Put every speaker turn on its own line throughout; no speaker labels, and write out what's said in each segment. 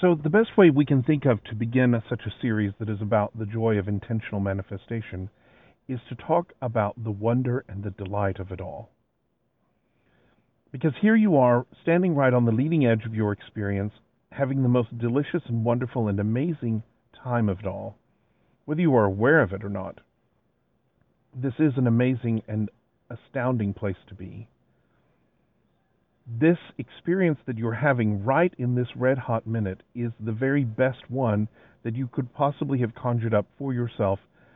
So, the best way we can think of to begin such a series that is about the joy of intentional manifestation is to talk about the wonder and the delight of it all. Because here you are, standing right on the leading edge of your experience, having the most delicious and wonderful and amazing time of it all, whether you are aware of it or not. This is an amazing and astounding place to be. This experience that you're having right in this red hot minute is the very best one that you could possibly have conjured up for yourself.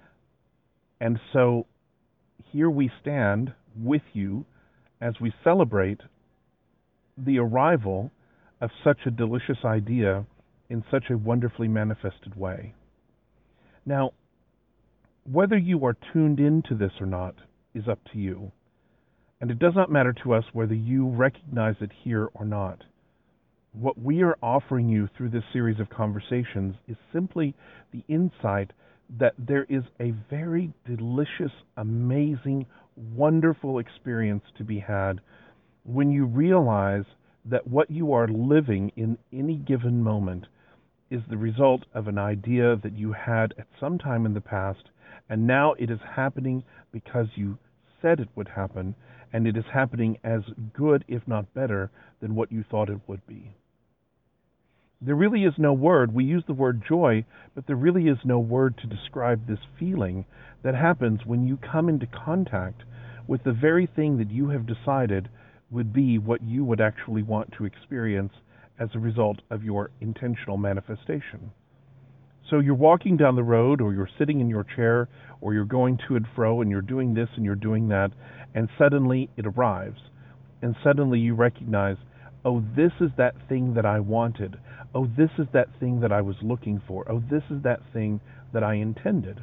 And so here we stand with you as we celebrate the arrival of such a delicious idea in such a wonderfully manifested way. Now, whether you are tuned into this or not is up to you. And it does not matter to us whether you recognize it here or not. What we are offering you through this series of conversations is simply the insight that there is a very delicious, amazing, wonderful experience to be had when you realize that what you are living in any given moment is the result of an idea that you had at some time in the past, and now it is happening because you said it would happen, and it is happening as good, if not better, than what you thought it would be. There really is no word. We use the word joy, but there really is no word to describe this feeling that happens when you come into contact with the very thing that you have decided would be what you would actually want to experience as a result of your intentional manifestation. So you're walking down the road, or you're sitting in your chair, or you're going to and fro, and you're doing this and you're doing that, and suddenly it arrives. And suddenly you recognize, oh, this is that thing that I wanted. Oh, this is that thing that I was looking for. Oh, this is that thing that I intended.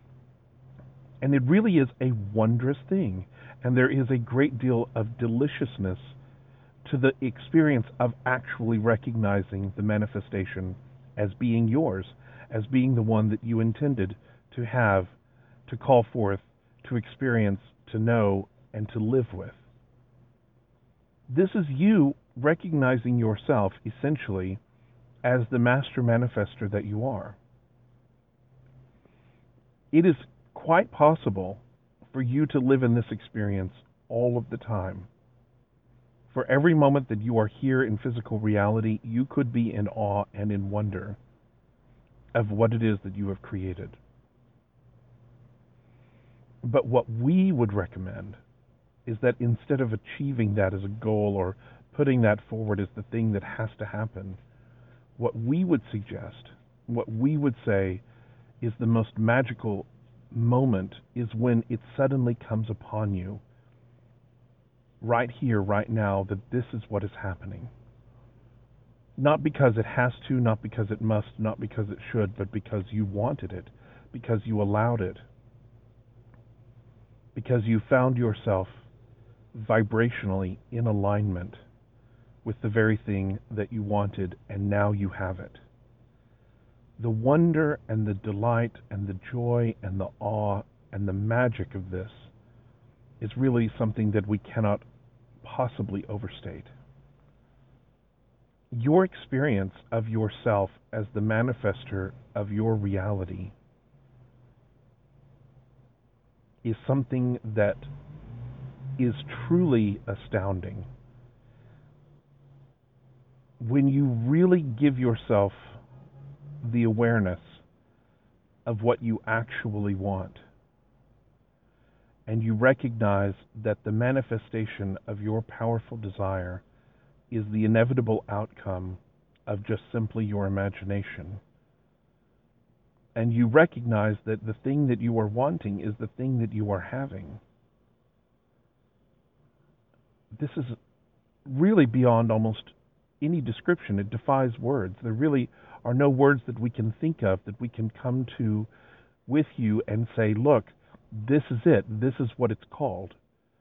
And it really is a wondrous thing. And there is a great deal of deliciousness to the experience of actually recognizing the manifestation as being yours, as being the one that you intended to have, to call forth, to experience, to know, and to live with. This is you recognizing yourself essentially as the master manifester that you are. It is quite possible for you to live in this experience all of the time. For every moment that you are here in physical reality, you could be in awe and in wonder of what it is that you have created. But what we would recommend is that instead of achieving that as a goal or putting that forward as the thing that has to happen, what we would suggest, what we would say is the most magical moment is when it suddenly comes upon you, right here, right now, that this is what is happening. Not because it has to, not because it must, not because it should, but because you wanted it, because you allowed it, because you found yourself vibrationally in alignment with the very thing that you wanted, and now you have it. The wonder and the delight and the joy and the awe and the magic of this is really something that we cannot possibly overstate. Your experience of yourself as the manifester of your reality is something that is truly astounding. When you really give yourself the awareness of what you actually want, and you recognize that the manifestation of your powerful desire is the inevitable outcome of just simply your imagination, and you recognize that the thing that you are wanting is the thing that you are having, this is really beyond almost any description. It defies words. There really are no words that we can think of that we can come to with you and say, look, this is it. This is what it's called.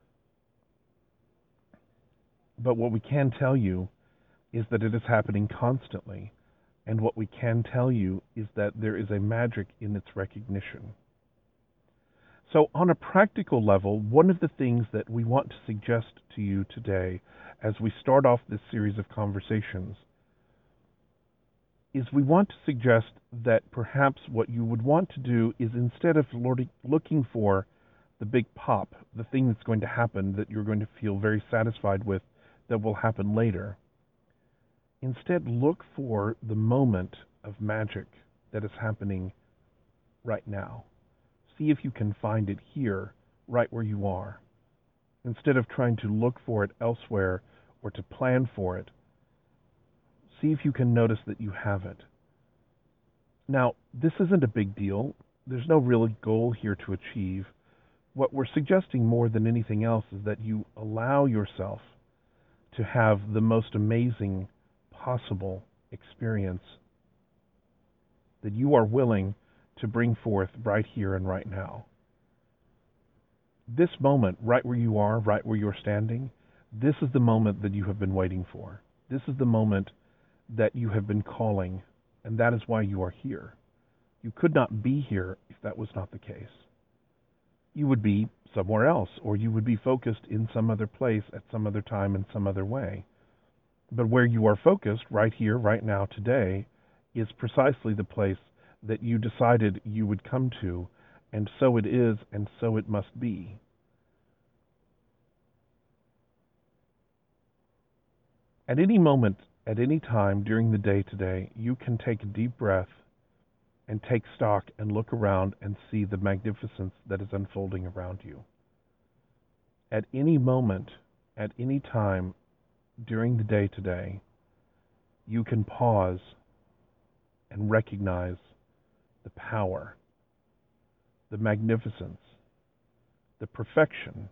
But what we can tell you is that it is happening constantly. And what we can tell you is that there is a magic in its recognition. So on a practical level, one of the things that we want to suggest to you today as we start off this series of conversations is we want to suggest that perhaps what you would want to do is, instead of looking for the big pop, the thing that's going to happen that you're going to feel very satisfied with that will happen later, instead look for the moment of magic that is happening right now. See if you can find it here, right where you are. Instead of trying to look for it elsewhere or to plan for it, see if you can notice that you have it. Now, this isn't a big deal. There's no real goal here to achieve. What we're suggesting more than anything else is that you allow yourself to have the most amazing possible experience that you are willing to bring forth right here and right now. This moment, right where you are, right where you're standing, this is the moment that you have been waiting for. This is the moment that you have been calling, and that is why you are here. You could not be here if that was not the case. You would be somewhere else, or you would be focused in some other place at some other time in some other way. But where you are focused, right here, right now, today, is precisely the place that you decided you would come to, and so it is, and so it must be. At any moment, at any time during the day today, you can take a deep breath and take stock and look around and see the magnificence that is unfolding around you. At any moment, at any time during the day today, you can pause and recognize the power, the magnificence, the perfection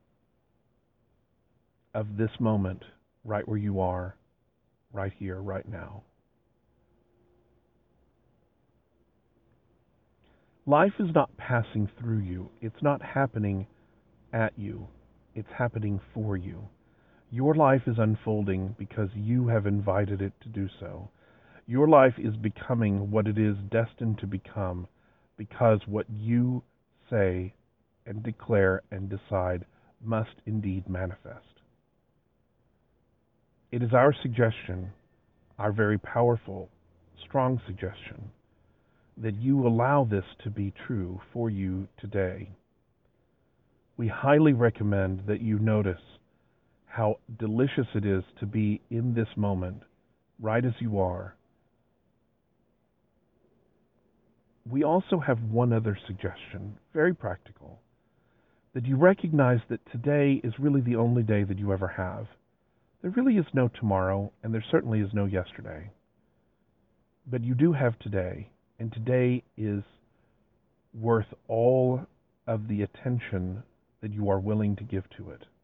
of this moment right where you are, right here, right now. Life is not passing through you. It's not happening at you. It's happening for you. Your life is unfolding because you have invited it to do so. Your life is becoming what it is destined to become because what you say and declare and decide must indeed manifest. It is our suggestion, our very powerful, strong suggestion, that you allow this to be true for you today. We highly recommend that you notice how delicious it is to be in this moment, right as you are. We also have one other suggestion, very practical, that you recognize that today is really the only day that you ever have. There really is no tomorrow, and there certainly is no yesterday. But you do have today, and today is worth all of the attention that you are willing to give to it.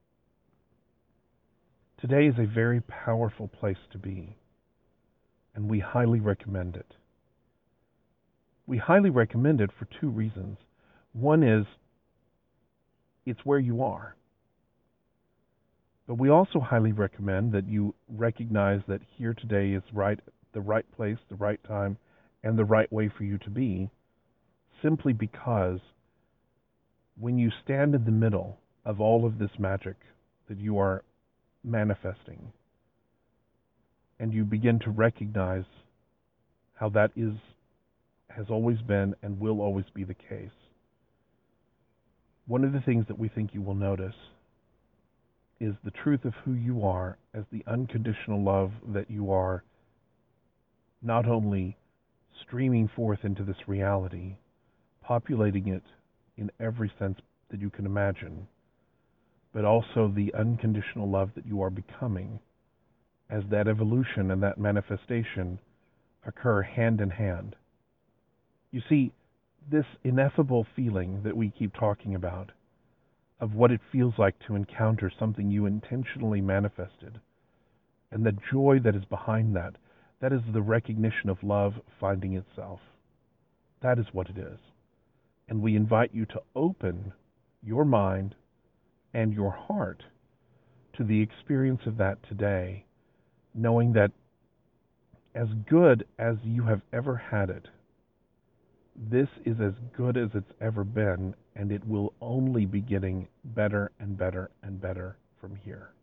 Today is a very powerful place to be, and we highly recommend it. We highly recommend it for two reasons. One is, it's where you are. But we also highly recommend that you recognize that here today is the right place, the right time, and the right way for you to be, simply because when you stand in the middle of all of this magic that you are manifesting, and you begin to recognize how that has always been and will always be the case, one of the things that we think you will notice is the truth of who you are as the unconditional love that you are, not only streaming forth into this reality, populating it in every sense that you can imagine, but also the unconditional love that you are becoming as that evolution and that manifestation occur hand in hand. You see, this ineffable feeling that we keep talking about, of what it feels like to encounter something you intentionally manifested, and the joy that is behind that, that is the recognition of love finding itself. That is what it is. And we invite you to open your mind and your heart to the experience of that today, knowing that as good as you have ever had it, this is as good as it's ever been, and it will only be getting better and better and better from here.